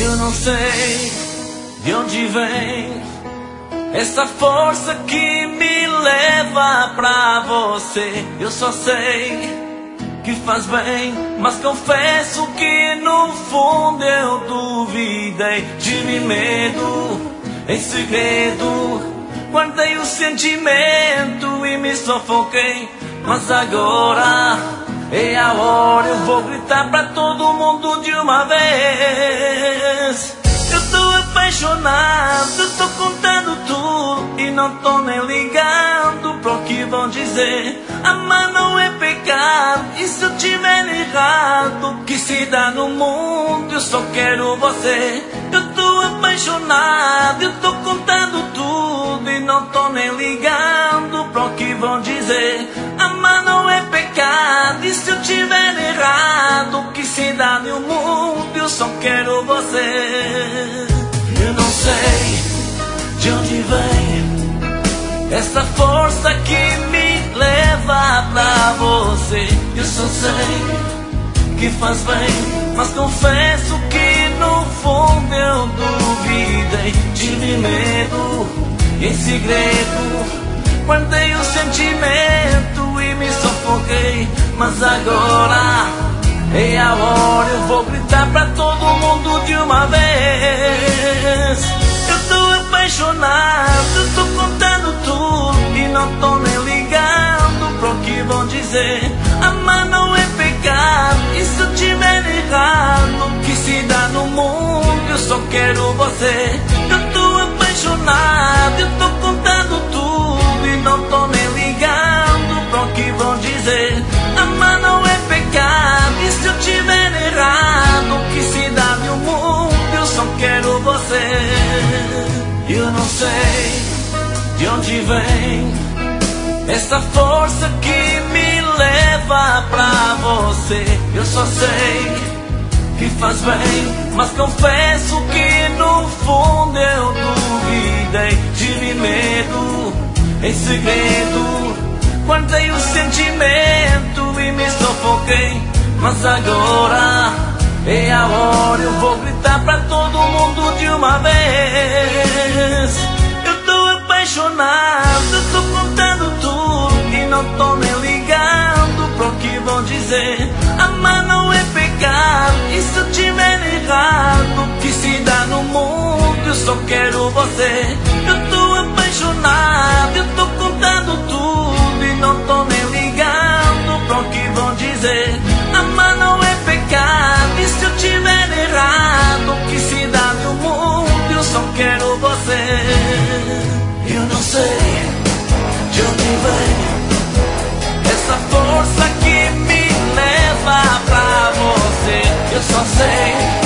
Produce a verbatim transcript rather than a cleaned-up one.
Eu não sei de onde vem essa força que me leva pra você. Eu só sei que faz bem, mas confesso que no fundo eu duvidei. Tive medo, em segredo, guardei o sentimento e me sufoquei. Mas agora é a hora, eu vou gritar pra todo mundo de uma vez. Eu tô apaixonado, tô contando tudo e não tô nem ligando pro que vão dizer. Amar não é pecado, e se eu tiver errado, que se dá no mundo, eu só quero você. Eu tô apaixonado, eu tô contando tudo e não tô nem ligando pro que vão dizer. Amar não é pecado, e se eu tiver errado, que se dá no mundo, eu só quero você. Eu não sei de onde vem essa força que me leva pra você. Eu só sei que faz bem, mas confesso que no fundo eu duvidei. Tive medo, em segredo, guardei o sentimento e me sufoquei. Mas agora é a hora, eu vou gritar pra todo mundo de uma vez. Eu tô apaixonado, eu tô contando tudo e não tô nem ligando pro que vão dizer. Amar não é pecado, e se eu tiver errado, que se dá no mundo, eu só quero você. Eu tô apaixonado, eu tô contando tudo e não tô nem ligando pro que vão dizer. Amar não é pecado, e se eu tiver errado, que se dá no mundo, eu só quero você. Eu não sei de onde vem essa força que me leva pra você. Eu só sei que faz bem, mas confesso que no fundo eu duvidei. Tive medo, em segredo, guardei o sentimento e me sufoquei. Mas agora é a hora, eu vou gritar pra todo mundo de uma vez. Eu tô apaixonado, eu tô contando tudo e não tô nem ligando pro que vão dizer. Amar não é pecado, e se eu tiver errado, que se dá no mundo, eu só quero você. Eu tô apaixonado, eu tô contando tudo e não tô nem ligando pro que vão dizer. Amar não é pecado, e se eu tiver errado, que se dá no mundo, eu só quero você. Eu não sei de onde vem essa força que me leva pra você. Eu só sei